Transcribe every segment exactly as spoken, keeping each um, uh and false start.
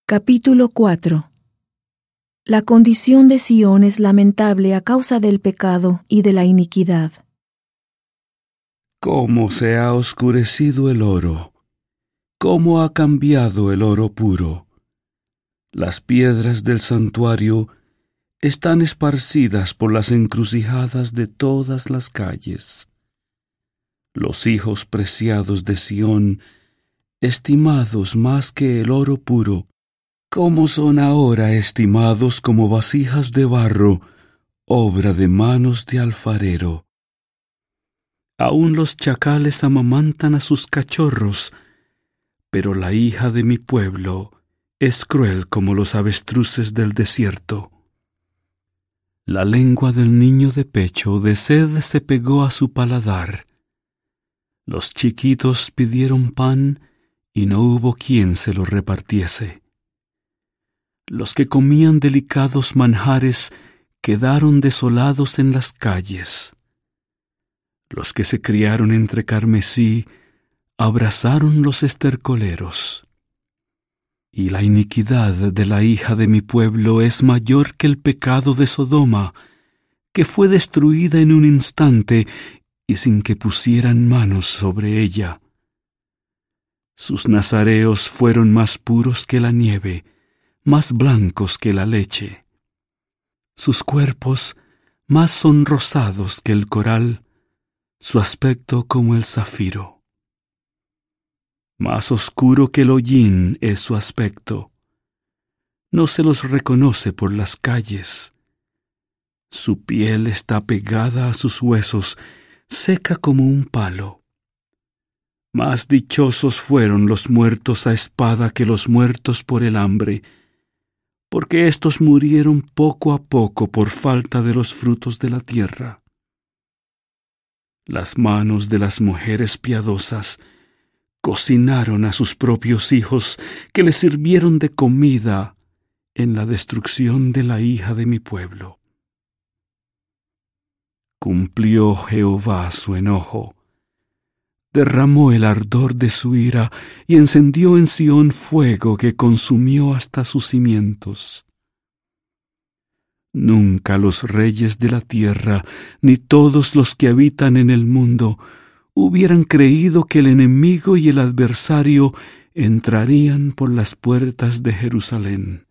Capítulo cuatro. La condición de Sión es lamentable a causa del pecado y de la iniquidad. ¿Cómo se ha oscurecido el oro? ¿Cómo ha cambiado el oro puro? Las piedras del santuario están esparcidas por las encrucijadas de todas las calles. Los hijos preciados de Sión, estimados más que el oro puro, ¿cómo son ahora estimados como vasijas de barro, obra de manos de alfarero? Aún los chacales amamantan a sus cachorros, pero la hija de mi pueblo es cruel como los avestruces del desierto. La lengua del niño de pecho de sed se pegó a su paladar. Los chiquitos pidieron pan y no hubo quien se lo repartiese. Los que comían delicados manjares quedaron desolados en las calles. Los que se criaron entre carmesí abrazaron los estercoleros. Y la iniquidad de la hija de mi pueblo es mayor que el pecado de Sodoma, que fue destruida en un instante y sin que pusieran manos sobre ella. Sus nazareos fueron más puros que la nieve, más blancos que la leche. Sus cuerpos más sonrosados que el coral, su aspecto como el zafiro. Más oscuro que el hollín es su aspecto. No se los reconoce por las calles. Su piel está pegada a sus huesos, seca como un palo. Más dichosos fueron los muertos a espada que los muertos por el hambre, porque éstos murieron poco a poco por falta de los frutos de la tierra. Las manos de las mujeres piadosas cocinaron a sus propios hijos, que les sirvieron de comida en la destrucción de la hija de mi pueblo. Cumplió Jehová su enojo, derramó el ardor de su ira y encendió en Sión fuego que consumió hasta sus cimientos. Nunca los reyes de la tierra, ni todos los que habitan en el mundo, hubieran creído que el enemigo y el adversario entrarían por las puertas de Jerusalén.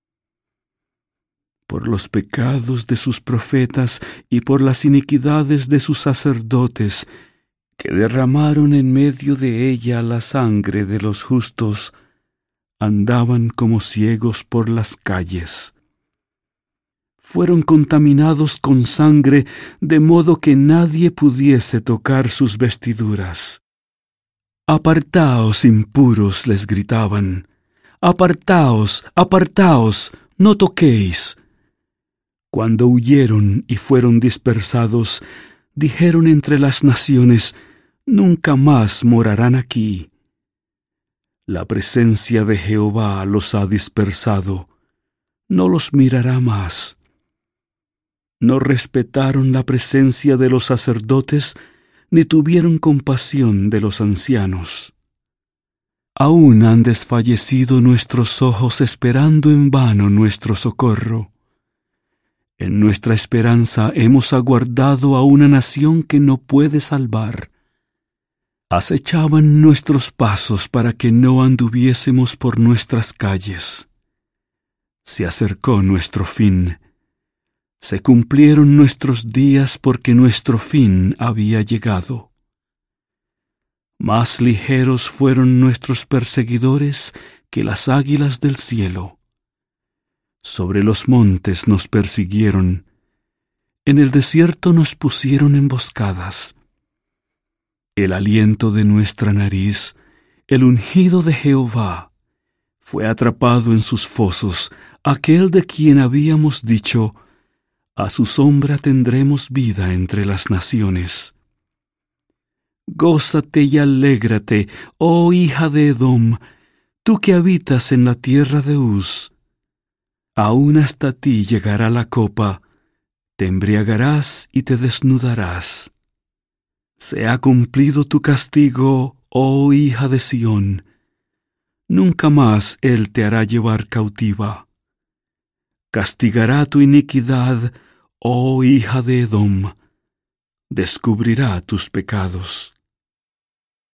Por los pecados de sus profetas y por las iniquidades de sus sacerdotes, que derramaron en medio de ella la sangre de los justos, andaban como ciegos por las calles. Fueron contaminados con sangre, de modo que nadie pudiese tocar sus vestiduras. «Apartaos, impuros», les gritaban. «Apartaos, apartaos, no toquéis». Cuando huyeron y fueron dispersados, dijeron entre las naciones: «Nunca más morarán aquí». La presencia de Jehová los ha dispersado, no los mirará más. No respetaron la presencia de los sacerdotes, ni tuvieron compasión de los ancianos. Aún han desfallecido nuestros ojos esperando en vano nuestro socorro. En nuestra esperanza hemos aguardado a una nación que no puede salvar. Acechaban nuestros pasos para que no anduviésemos por nuestras calles. Se acercó nuestro fin. Se cumplieron nuestros días porque nuestro fin había llegado. Más ligeros fueron nuestros perseguidores que las águilas del cielo. Sobre los montes nos persiguieron, en el desierto nos pusieron emboscadas. El aliento de nuestra nariz, el ungido de Jehová, fue atrapado en sus fosos, aquel de quien habíamos dicho: «A su sombra tendremos vida entre las naciones». Gózate y alégrate, oh hija de Edom, tú que habitas en la tierra de Uz. Aún hasta ti llegará la copa, te embriagarás y te desnudarás. Se ha cumplido tu castigo, oh hija de Sión. nunca más él te hará llevar cautiva. Castigará tu iniquidad, oh hija de Edom, descubrirá tus pecados.